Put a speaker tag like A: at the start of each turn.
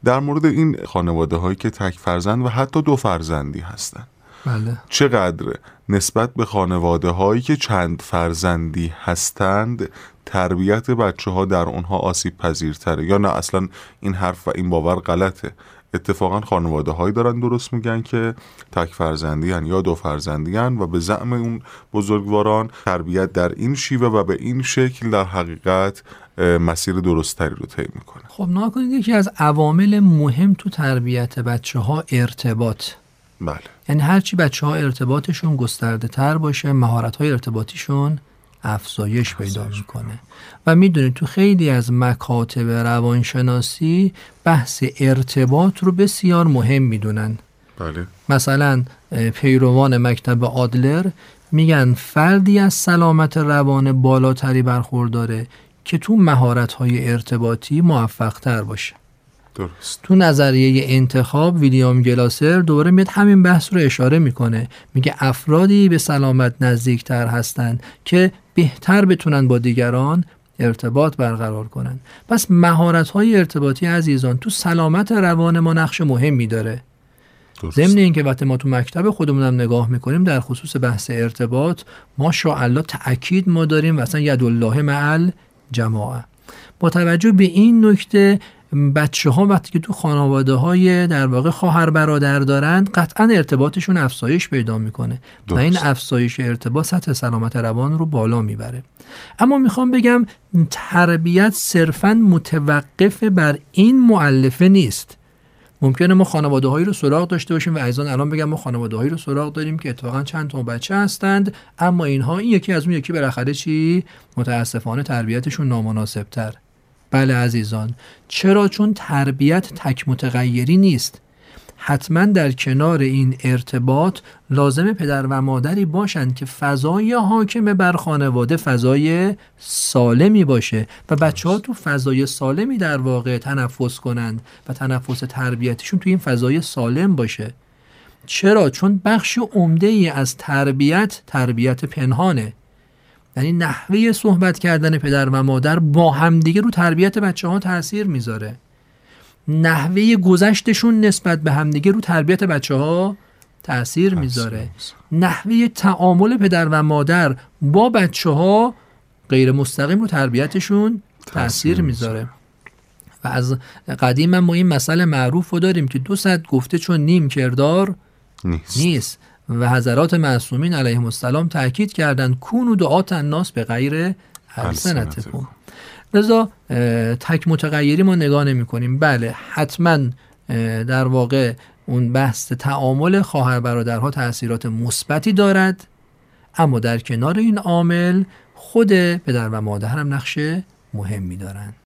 A: در مورد این خانواده هایی که تک فرزند و حتی دو فرزندی هستن،
B: بله.
A: چقدر نسبت به خانواده هایی که چند فرزندی هستند تربیت بچه ها در اونها آسیب پذیرتره، یا نه اصلا این حرف و این باور غلطه؟ اتفاقا خانواده هایی دارن درست میگن که تک فرزندی هن یا دو فرزندی هن و به زعم اون بزرگواران تربیت در این شیوه و به این شکل در حقیقت مسیر درستری رو طی میکنه.
B: خب نگاه کنید، یکی از عوامل مهم تو تربیت بچه ها ارتباط.
A: بله.
B: یعنی هرچی بچه ها ارتباطشون گسترده تر باشه، مهارت های ارتباطیشون افزایش پیدا میکنه. و میدونید تو خیلی از مکاتب روانشناسی بحث ارتباط رو بسیار مهم میدونن.
A: بله.
B: مثلا پیروان مکتب آدلر میگن فردی از سلامت روان بالاتری برخورداره که تو مهارت‌های ارتباطی موفق‌تر باشه.
A: درست.
B: تو نظریه انتخاب ویلیام گلاسر دوباره میاد همین بحث رو اشاره میکنه، میگه افرادی به سلامت نزدیکتر هستند که بهتر بتونن با دیگران ارتباط برقرار کنن. پس مهارت‌های ارتباطی عزیزان تو سلامت روان ما نقش مهمی داره. ضمن اینکه وقتی ما تو مکتب خودمونم نگاه میکنیم در خصوص بحث ارتباط ماشاءالله تأکید ما داریم و اصلا یدالله مع الجماعه. با توجه به این نکته بچه ها وقتی که تو خانواده های در واقع خواهر برادر دارن قطعا ارتباطشون افزایش پیدا میکنه و این افزایش ارتباط سطح سلامت روان رو بالا میبره. اما میخوام بگم تربیت صرفاً متوقف بر این مؤلفه نیست. ممکنه ما خانواده هایی رو سراغ داشته باشیم و عزیزان الان بگم ما خانواده هایی رو سراغ داریم که اتفاقا چند تا بچه هستند، اما اینها این یکی از اون یکی بالاخره چی متاسفانه تربیتشون نامناسب تر. بله عزیزان، چرا؟ چون تربیت تک متغیری نیست. حتما در کنار این ارتباط لازم پدر و مادری باشند که فضای حاکم بر خانواده فضای سالمی باشه و بچه ها تو فضای سالمی در واقع تنفس کنند و تنفس تربیتشون تو این فضای سالم باشه. چرا؟ چون بخش عمده ای از تربیت پنهانه. یعنی نحوه صحبت کردن پدر و مادر با همدیگه رو تربیت بچه ها تأثیر میذاره. نحوه گذشتشون نسبت به همدیگه رو تربیت بچه ها تأثیر میذاره. نحوه تعامل پدر و مادر با بچه ها غیر مستقیم رو تربیتشون تأثیر میذاره. و از قدیم ما این مسئله معروف رو داریم که 200 گفته چون نیم کردار نیست. و حضرات معصومین علیهم السلام تأکید کردند کونوا دعاة الناس به غیر السنتکم. لذا تک متغیری ما نگاه نمی کنیم. بله حتما در واقع اون بحث تعامل خواهر برادرها تأثیرات مثبتی دارد، اما در کنار این عامل خود پدر و مادر هم نقش مهمی دارند.